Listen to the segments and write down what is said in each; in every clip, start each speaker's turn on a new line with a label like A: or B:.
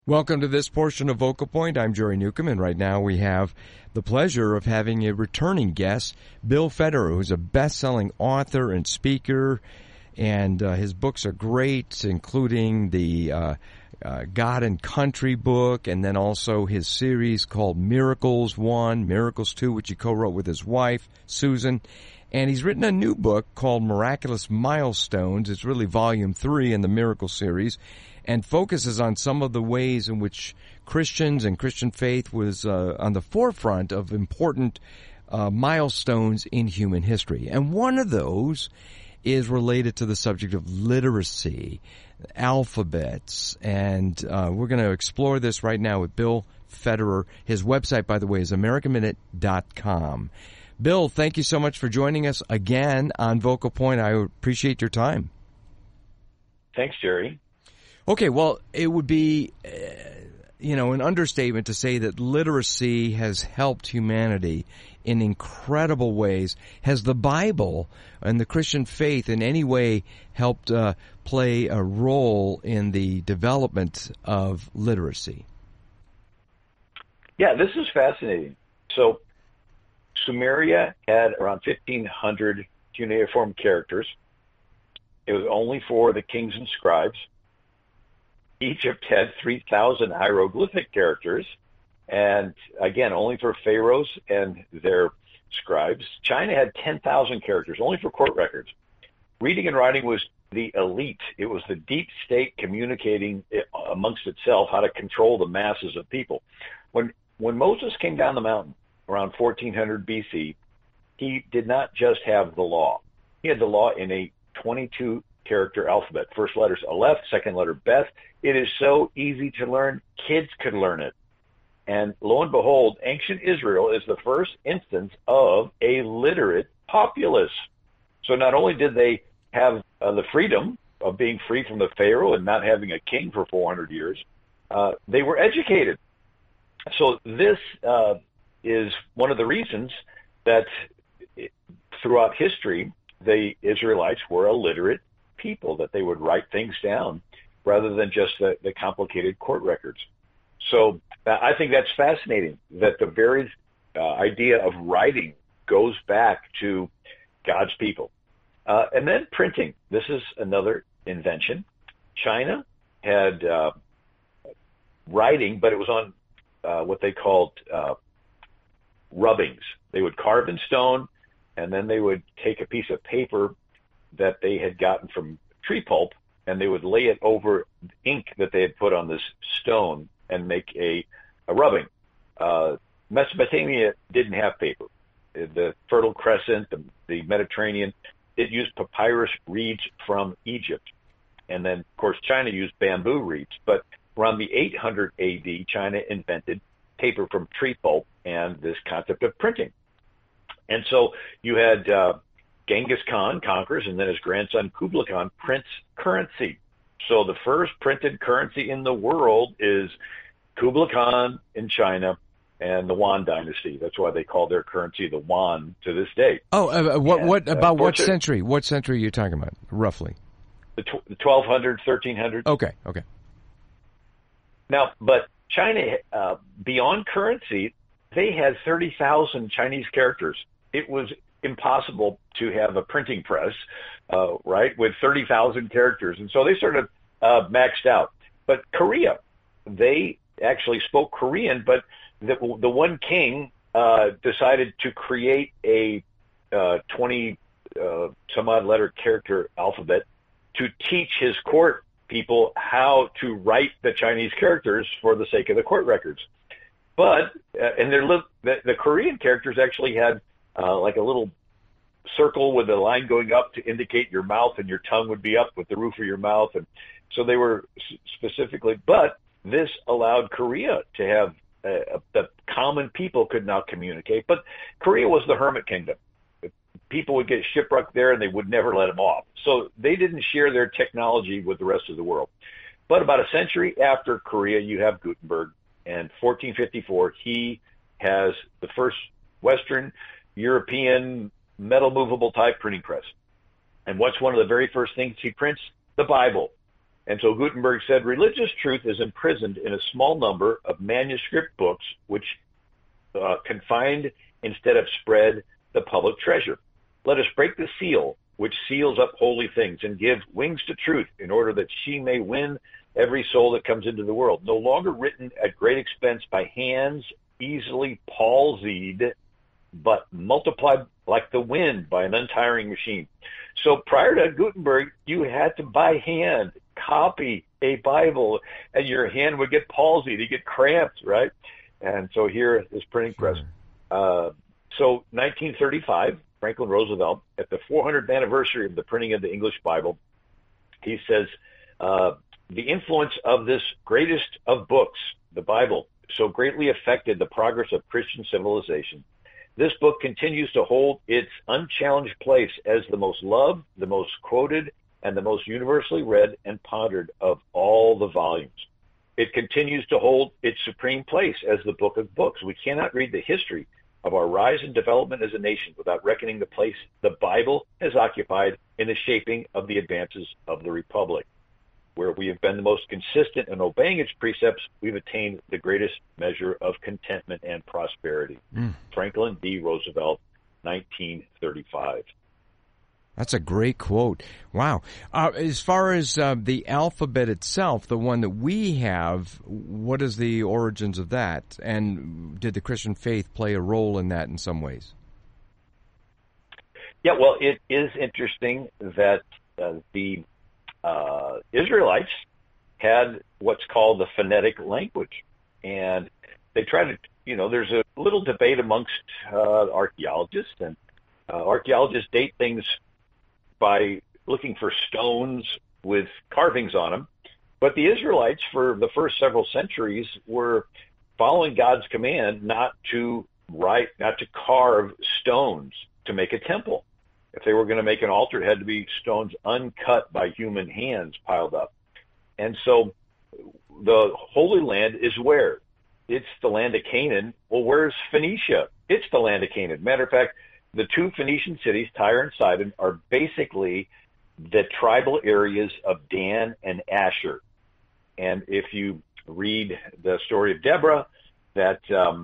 A: Welcome to this portion of Vocal Point. I'm Jerry Newcomb, and right now we have the pleasure of having a returning guest, Bill Federer, who's a best-selling author and speaker, and his books are great, including the God and Country book, and then also his series called Miracles 1, Miracles 2, which he co-wrote with his wife, Susan. And he's written a new book called Miraculous Milestones. It's really volume 3 in the Miracle series, and focuses on some of the ways in which Christians and Christian faith was on the forefront of important milestones in human history. And one of those is related to the subject of literacy, alphabets, and we're going to explore this right now with Bill Federer. His website, by the way, is AmericanMinute.com. Bill, thank you so much for joining us again on Vocal Point. I appreciate your time.
B: Thanks, Jerry.
A: Okay, well, it would be, an understatement to say that literacy has helped humanity in incredible ways. Has the Bible and the Christian faith in any way helped play a role in the development of literacy?
B: Yeah, this is fascinating. So, Sumeria had around 1,500 cuneiform characters. It was only for the kings and scribes. Egypt had 3,000 hieroglyphic characters, and again, only for pharaohs and their scribes. China had 10,000 characters, only for court records. Reading and writing was the elite. It was the deep state communicating amongst itself how to control the masses of people. When Moses came down the mountain around 1400 BC, he did not just have the law. He had the law in a 22-character alphabet. First letter's Aleph, second letter Beth. It is so easy to learn, kids could learn it. And lo and behold, ancient Israel is the first instance of a literate populace. So not only did they have the freedom of being free from the Pharaoh and not having a king for 400 years, they were educated. So this is one of the reasons that throughout history, the Israelites were a literate people, that they would write things down rather than just the complicated court records. So I think that's fascinating, that the very idea of writing goes back to God's people. And then printing. This is another invention. China had writing, but it was on what they called rubbings. They would carve in stone, and then they would take a piece of paper that they had gotten from tree pulp, and they would lay it over ink that they had put on this stone and make a rubbing. Mesopotamia didn't have paper. The Fertile Crescent, the Mediterranean, it used papyrus reeds from Egypt. And then, of course, China used bamboo reeds. But around the 800 AD, China invented paper from tree pulp and this concept of printing. And so you had Genghis Khan conquers, and then his grandson Kublai Khan prints currency. So the first printed currency in the world is Kublai Khan in China and the Yuan dynasty. That's why they call their currency the Yuan to this day.
A: Oh, what century? What century are you talking about, roughly?
B: The 1200s, 1300s.
A: Okay.
B: Now, but China, beyond currency, they had 30,000 Chinese characters. It was impossible to have a printing press, right, with 30,000 characters. And so they sort of maxed out. But Korea, they actually spoke Korean, but the one king decided to create a 20 some odd letter character alphabet to teach his court people how to write the Chinese characters for the sake of the court records. But and the Korean characters actually had like a little circle with a line going up to indicate your mouth, and your tongue would be up with the roof of your mouth. And so they were specifically, but this allowed Korea to have the common people could now communicate. But Korea was the hermit kingdom. People would get shipwrecked there, and they would never let them off. So they didn't share their technology with the rest of the world. But about a century after Korea, you have Gutenberg. And 1454, he has the first Western European metal movable type printing press. And what's one of the very first things he prints? The Bible. And so Gutenberg said, religious truth is imprisoned in a small number of manuscript books which confined instead of spread the public treasure. Let us break the seal which seals up holy things and give wings to truth in order that she may win every soul that comes into the world. No longer written at great expense by hands easily palsied, but multiplied like the wind by an untiring machine. So prior to Gutenberg, you had to by hand copy a Bible, and your hand would get palsied, you get cramped, right? And so here is printing press. So 1935, Franklin Roosevelt, at the 400th anniversary of the printing of the English Bible, he says, the influence of this greatest of books, the Bible, so greatly affected the progress of Christian civilization. This book continues to hold its unchallenged place as the most loved, the most quoted, and the most universally read and pondered of all the volumes. It continues to hold its supreme place as the book of books. We cannot read the history of our rise and development as a nation without reckoning the place the Bible has occupied in the shaping of the advances of the Republic. Where we have been the most consistent in obeying its precepts, we've attained the greatest measure of contentment and prosperity. Franklin D. Roosevelt, 1935.
A: That's a great quote. Wow. As far as the alphabet itself, the one that we have, what is the origins of that? And did the Christian faith play a role in that in some ways?
B: Yeah, well, it is interesting that the Israelites had what's called the phonetic language. And they try to, there's a little debate amongst archaeologists, and archaeologists date things by looking for stones with carvings on them. But the Israelites, for the first several centuries, were following God's command not to carve stones to make a temple. If they were going to make an altar, it had to be stones uncut by human hands piled up. And so the Holy Land is where? It's the land of Canaan. Well, where's Phoenicia? It's the land of Canaan. Matter of fact, the two Phoenician cities, Tyre and Sidon, are basically the tribal areas of Dan and Asher. And if you read the story of Deborah, that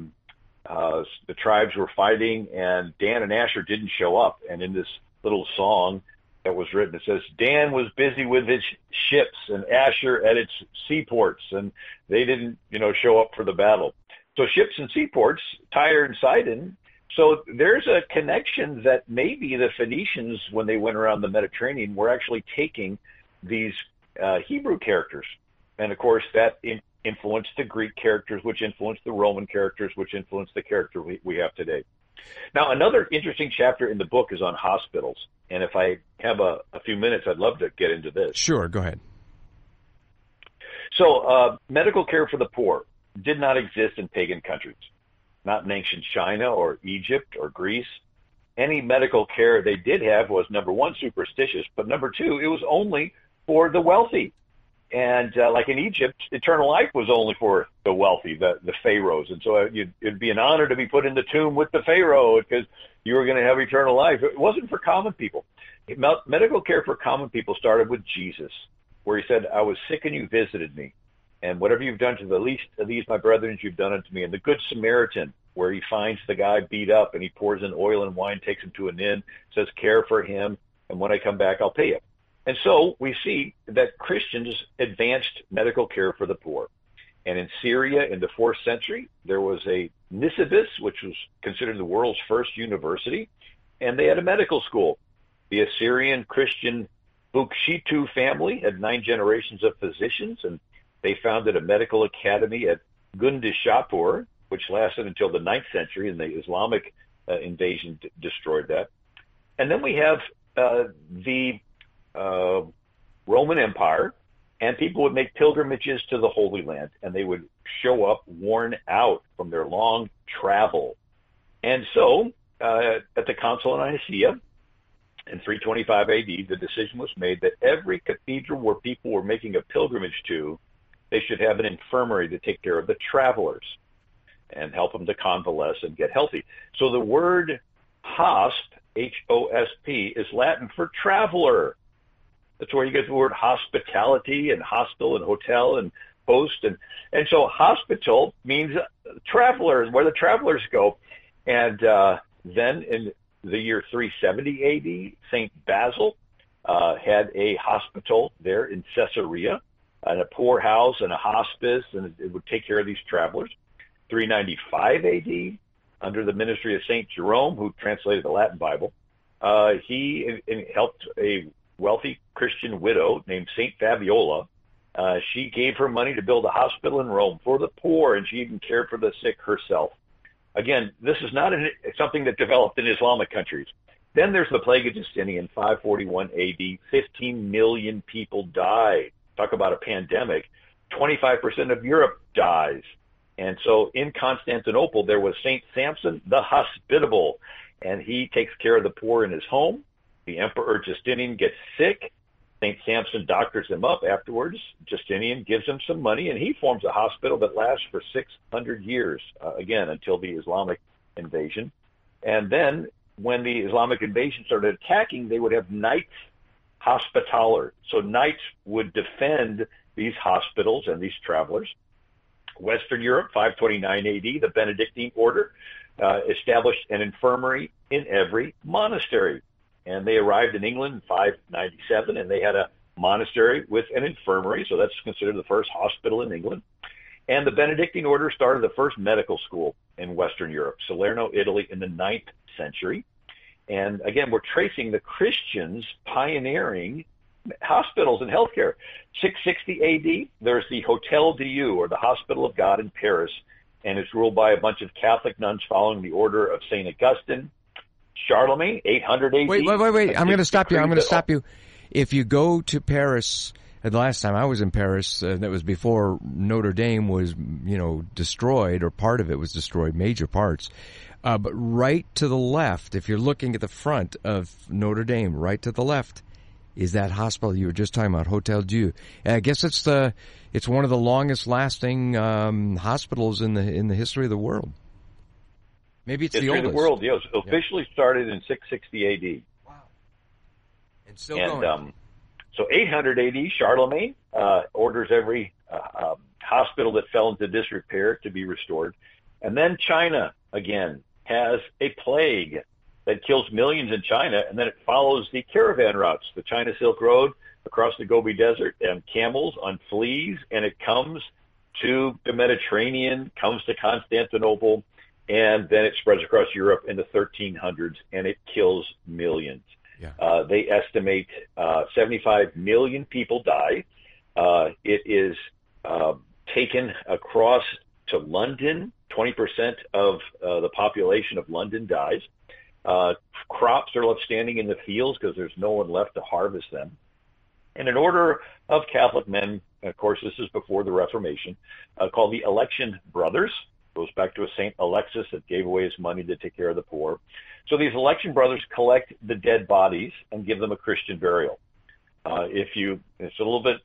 B: the tribes were fighting, and Dan and Asher didn't show up. And in this little song that was written, it says, Dan was busy with his ships and Asher at its seaports, and they didn't, show up for the battle. So ships and seaports, Tyre and Sidon. So there's a connection that maybe the Phoenicians, when they went around the Mediterranean, were actually taking these Hebrew characters. And of course, that influenced the Greek characters, which influenced the Roman characters, which influenced the character we have today. Now, another interesting chapter in the book is on hospitals. And if I have a few minutes, I'd love to get into this.
A: Sure, go ahead.
B: So medical care for the poor did not exist in pagan countries, not in ancient China or Egypt or Greece. Any medical care they did have was, number one, superstitious, but number two, it was only for the wealthy. And like in Egypt, eternal life was only for the wealthy, the pharaohs. And so it'd be an honor to be put in the tomb with the pharaoh because you were going to have eternal life. It wasn't for common people. Medical care for common people started with Jesus, where he said, I was sick and you visited me. And whatever you've done to the least of these, my brethren, you've done unto me. And the Good Samaritan, where he finds the guy beat up and he pours in oil and wine, takes him to an inn, says, care for him, and when I come back, I'll pay you. And so we see that Christians advanced medical care for the poor. And in Syria in the 4th century, there was a Nisibis, which was considered the world's first university, and they had a medical school. The Assyrian Christian Bukhshitu family had 9 generations of physicians, and they founded a medical academy at Gundishapur, which lasted until the 9th century, and the Islamic invasion destroyed that. And then we have the Roman Empire, and people would make pilgrimages to the Holy Land, and they would show up worn out from their long travel. And so, at the Council of Nicaea in 325 AD, the decision was made that every cathedral where people were making a pilgrimage to, they should have an infirmary to take care of the travelers and help them to convalesce and get healthy. So the word hosp, H-O-S-P, is Latin for traveler. That's where you get the word hospitality and hostel and hotel and host. And so hospital means travelers, where the travelers go. And then in the year 370 A.D., St. Basil had a hospital there in Caesarea, and a poorhouse and a hospice, and it would take care of these travelers. 395 A.D., under the ministry of St. Jerome, who translated the Latin Bible, he helped a wealthy Christian widow named St. Fabiola. She gave her money to build a hospital in Rome for the poor, and she even cared for the sick herself. Again, this is not something that developed in Islamic countries. Then there's the plague of Justinian, 541 A.D. 15 million people died. Talk about a pandemic. 25% of Europe dies. And so in Constantinople, there was St. Samson the Hospitable, and he takes care of the poor in his home. The Emperor Justinian gets sick. St. Samson doctors him up afterwards. Justinian gives him some money, and he forms a hospital that lasts for 600 years, again, until the Islamic invasion. And then when the Islamic invasion started attacking, they would have knights hospitaller. So knights would defend these hospitals and these travelers. Western Europe, 529 A.D., the Benedictine order established an infirmary in every monastery. And they arrived in England in 597, and they had a monastery with an infirmary, so that's considered the first hospital in England. And the Benedictine order started the first medical school in Western Europe, Salerno, Italy, in the 9th century. And again, we're tracing the Christians pioneering hospitals and healthcare. 660 A.D., there's the Hôtel Dieu, or the Hospital of God in Paris, and it's ruled by a bunch of Catholic nuns following the order of St. Augustine. Charlemagne, 800 A.D.
A: Wait. I'm going to stop you. If you go to Paris, the last time I was in Paris, that was before Notre Dame was, destroyed, or part of it was destroyed, major parts. But right to the left, if you're looking at the front of Notre Dame, right to the left, is that hospital you were just talking about, Hôtel Dieu. And I guess it's one of the longest lasting hospitals in the history of the world. Maybe it's the oldest.
B: In the world, yes. Officially started in 660 A.D.
A: Wow. And still going.
B: So 800 A.D., Charlemagne orders every hospital that fell into disrepair to be restored. And then China, again, has a plague that kills millions in China, and then it follows the caravan routes, the China Silk Road across the Gobi Desert, and camels on fleas, and it comes to the Mediterranean, comes to Constantinople, and then it spreads across Europe in the 1300s, and it kills millions. Yeah. They estimate 75 million people die. It is taken across to London. 20% of the population of London dies. Crops are left standing in the fields because there's no one left to harvest them. And an order of Catholic men, of course, this is before the Reformation, called the Election Brothers. Goes back to a St. Alexis that gave away his money to take care of the poor. So these Election Brothers collect the dead bodies and give them a Christian burial. It's a little bit,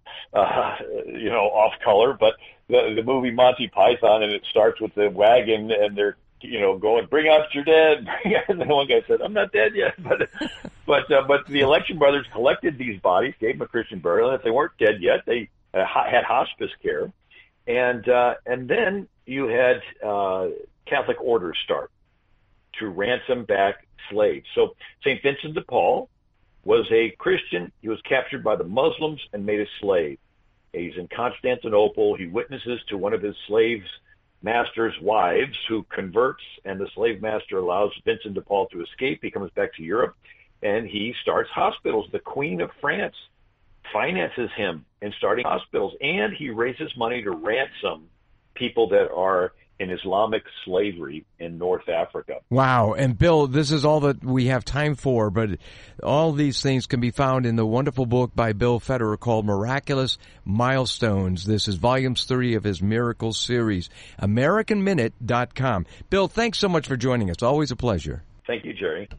B: off color, but the movie Monty Python, and it starts with the wagon, and they're, going, bring out your dead. And then one guy said, I'm not dead yet. But the Election Brothers collected these bodies, gave them a Christian burial, and if they weren't dead yet, they had hospice care. And then you had Catholic orders start to ransom back slaves. So St. Vincent de Paul was a Christian. He was captured by the Muslims and made a slave. He's in Constantinople. He witnesses to one of his slaves' master's wives who converts, and the slave master allows Vincent de Paul to escape. He comes back to Europe, and he starts hospitals. The Queen of France finances him in starting hospitals, and he raises money to ransom people that are in Islamic slavery in North Africa.
A: Wow. And Bill, this is all that we have time for, but all these things can be found in the wonderful book by Bill Federer called Miraculous Milestones. This is volumes 3 of his Miracles series, AmericanMinute.com. Bill, thanks so much for joining us. Always a pleasure.
B: Thank you, Jerry.